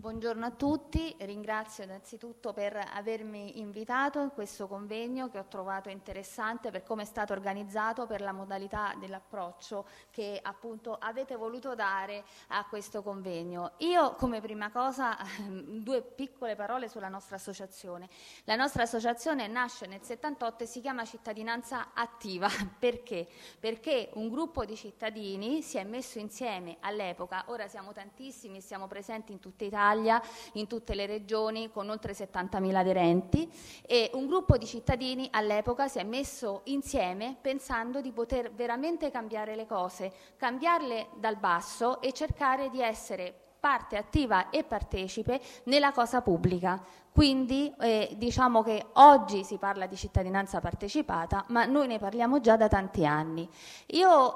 Buongiorno a tutti, ringrazio innanzitutto per avermi invitato in questo convegno che ho trovato interessante per come è stato organizzato, per la modalità dell'approccio che appunto avete voluto dare a questo convegno. Io come prima cosa due piccole parole sulla nostra associazione. La nostra associazione nasce nel 78 e si chiama Cittadinanza Attiva. Perché? Perché un gruppo di cittadini si è messo insieme all'epoca, ora siamo tantissimi, siamo presenti in tutta Italia, in tutte le regioni con oltre 70.000 aderenti, e un gruppo di cittadini all'epoca si è messo insieme pensando di poter veramente cambiare le cose, cambiarle dal basso e cercare di essere parte attiva e partecipe nella cosa pubblica. Quindi diciamo che oggi si parla di cittadinanza partecipata, ma noi ne parliamo già da tanti anni. Io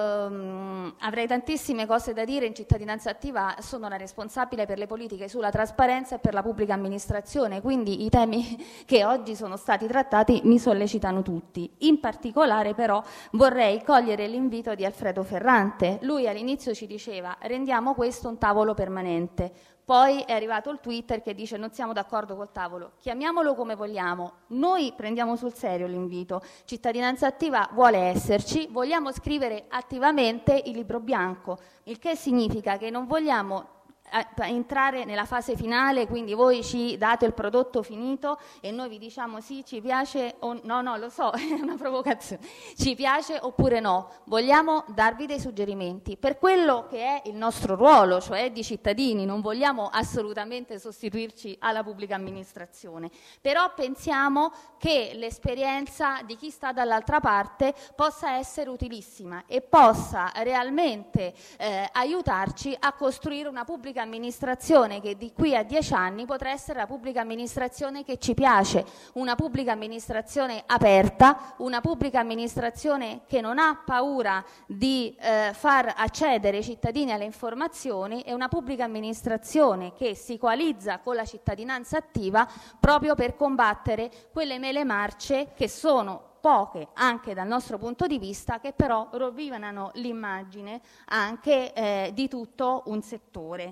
avrei tantissime cose da dire. In Cittadinanza Attiva sono la responsabile per le politiche sulla trasparenza e per la pubblica amministrazione, quindi i temi che oggi sono stati trattati mi sollecitano tutti. In particolare però vorrei cogliere l'invito di Alfredo Ferrante. Lui all'inizio ci diceva: rendiamo questo un tavolo permanente. Poi è arrivato il Twitter che dice: non siamo d'accordo col tavolo, chiamiamolo come vogliamo. Noi prendiamo sul serio l'invito. Cittadinanza Attiva vuole esserci, vogliamo scrivere attivamente il libro bianco, il che significa che non vogliamo entrare nella fase finale, quindi voi ci date il prodotto finito e noi vi diciamo sì, ci piace o no, lo so, è una provocazione, ci piace oppure no. Vogliamo darvi dei suggerimenti per quello che è il nostro ruolo, cioè di cittadini. Non vogliamo assolutamente sostituirci alla pubblica amministrazione, però pensiamo che l'esperienza di chi sta dall'altra parte possa essere utilissima e possa realmente aiutarci a costruire una pubblica amministrazione che di qui a 10 anni potrà essere la pubblica amministrazione che ci piace, una pubblica amministrazione aperta, una pubblica amministrazione che non ha paura di far accedere i cittadini alle informazioni, e una pubblica amministrazione che si coalizza con la cittadinanza attiva proprio per combattere quelle mele marce che sono poche anche dal nostro punto di vista, che però rovinano l'immagine anche di tutto un settore.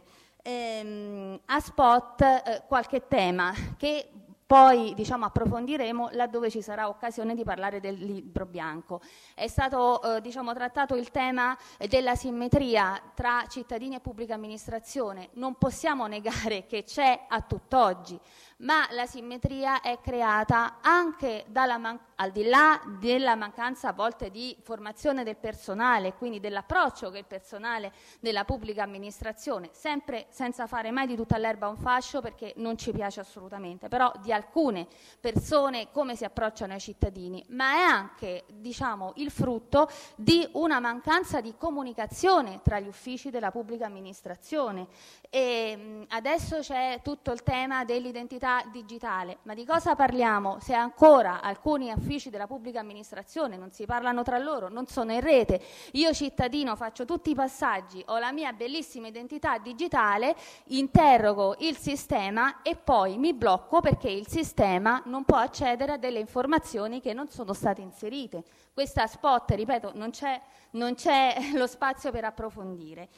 A spot qualche tema che poi approfondiremo laddove ci sarà occasione di parlare del libro bianco. È stato trattato il tema della simmetria tra cittadini e pubblica amministrazione. Non possiamo negare che c'è a tutt'oggi, ma la simmetria è creata anche al di là della mancanza a volte di formazione del personale, quindi dell'approccio che il personale della pubblica amministrazione, sempre senza fare mai di tutta l'erba un fascio, perché non ci piace assolutamente, però di alcune persone come si approcciano ai cittadini, ma è anche il frutto di una mancanza di comunicazione tra gli uffici della pubblica amministrazione. E adesso c'è tutto il tema dell'identità digitale, ma di cosa parliamo se ancora alcuni uffici della pubblica amministrazione non si parlano tra loro, non sono in rete? Io cittadino faccio tutti i passaggi, ho la mia bellissima identità digitale, interrogo il sistema e poi mi blocco perché il sistema non può accedere a delle informazioni che non sono state inserite. Questa spot, ripeto, non c'è lo spazio per approfondire.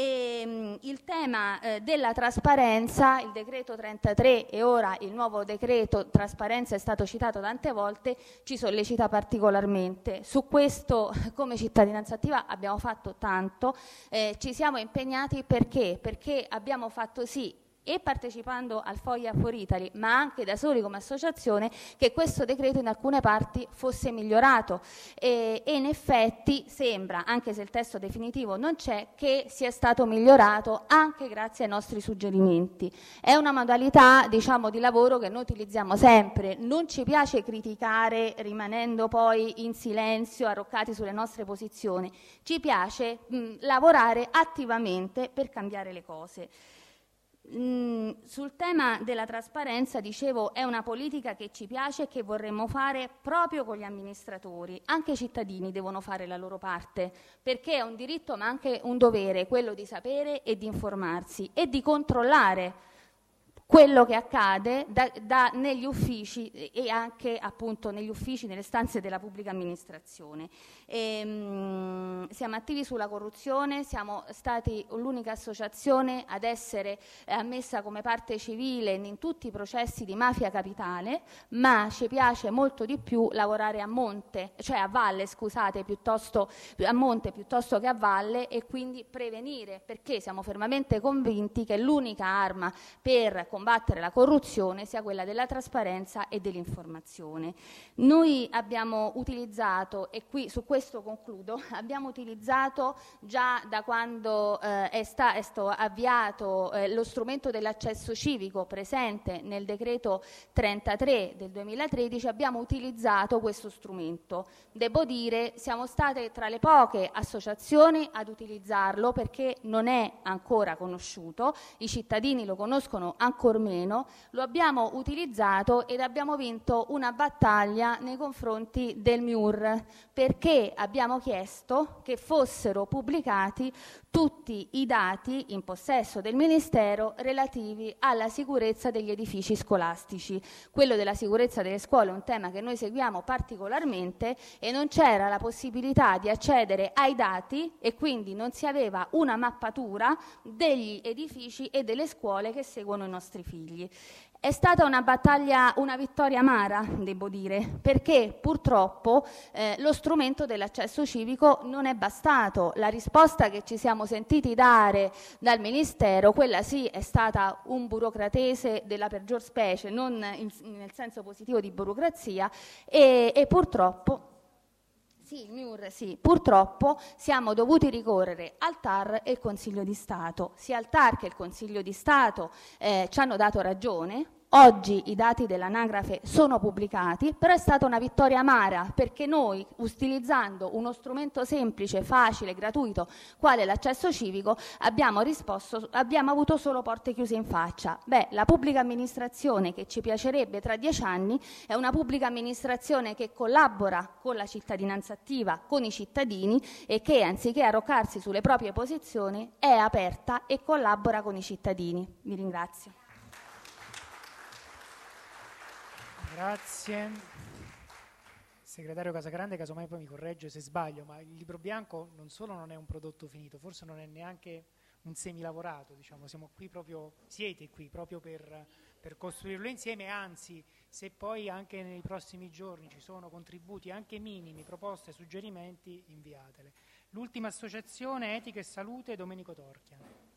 Il tema della trasparenza, il decreto 33 e ora il nuovo decreto trasparenza è stato citato tante volte, ci sollecita particolarmente. Su questo come Cittadinanza Attiva abbiamo fatto tanto, ci siamo impegnati perché abbiamo fatto sì, e partecipando al Foglia for Italy, ma anche da soli come associazione, che questo decreto in alcune parti fosse migliorato e in effetti sembra, anche se il testo definitivo non c'è, che sia stato migliorato anche grazie ai nostri suggerimenti. È una modalità di lavoro che noi utilizziamo sempre. Non ci piace criticare rimanendo poi in silenzio, arroccati sulle nostre posizioni. Ci piace lavorare attivamente per cambiare le cose. Sul tema della trasparenza, dicevo, è una politica che ci piace e che vorremmo fare proprio con gli amministratori. Anche i cittadini devono fare la loro parte, perché è un diritto ma anche un dovere quello di sapere e di informarsi e di controllare quello che accade negli uffici e anche appunto negli uffici, nelle stanze della pubblica amministrazione. Siamo attivi sulla corruzione, siamo stati l'unica associazione ad essere ammessa come parte civile in tutti i processi di mafia capitale, ma ci piace molto di più lavorare a monte, cioè a valle, scusate, a monte piuttosto che a valle, e quindi prevenire, perché siamo fermamente convinti che l'unica arma per combattere la corruzione sia quella della trasparenza e dell'informazione. Noi abbiamo utilizzato, e qui su questo concludo, abbiamo utilizzato già da quando è stato avviato lo strumento dell'accesso civico presente nel decreto 33 del 2013, abbiamo utilizzato questo strumento. Devo dire, siamo state tra le poche associazioni ad utilizzarlo perché non è ancora conosciuto, i cittadini lo conoscono ancor meno, lo abbiamo utilizzato ed abbiamo vinto una battaglia nei confronti del MIUR, perché abbiamo chiesto che fossero pubblicati tutti i dati in possesso del Ministero relativi alla sicurezza degli edifici scolastici. Quello della sicurezza delle scuole è un tema che noi seguiamo particolarmente e non c'era la possibilità di accedere ai dati e quindi non si aveva una mappatura degli edifici e delle scuole che seguono i nostri figli. È stata una battaglia, una vittoria amara, devo dire, perché purtroppo lo strumento dell'accesso civico non è bastato. La risposta che ci siamo sentiti dare dal Ministero, quella sì, è stata un burocratese della peggior specie, non nel senso positivo di burocrazia, e purtroppo... Sì, il MIUR, sì. Purtroppo siamo dovuti ricorrere al TAR e il Consiglio di Stato. Sia il TAR che il Consiglio di Stato ci hanno dato ragione. Oggi i dati dell'anagrafe sono pubblicati, però è stata una vittoria amara perché noi, utilizzando uno strumento semplice, facile, gratuito, quale l'accesso civico, abbiamo avuto solo porte chiuse in faccia. Beh, la pubblica amministrazione che ci piacerebbe tra 10 anni è una pubblica amministrazione che collabora con la cittadinanza attiva, con i cittadini e che anziché arroccarsi sulle proprie posizioni è aperta e collabora con i cittadini. Vi ringrazio. Grazie. Segretario Casagrande, casomai poi mi corregge se sbaglio, ma il libro bianco non solo non è un prodotto finito, forse non è neanche un semilavorato, diciamo, siete qui proprio per costruirlo insieme, anzi, se poi anche nei prossimi giorni ci sono contributi anche minimi, proposte, suggerimenti, inviatele. L'ultima associazione, Etica e Salute, Domenico Torchia.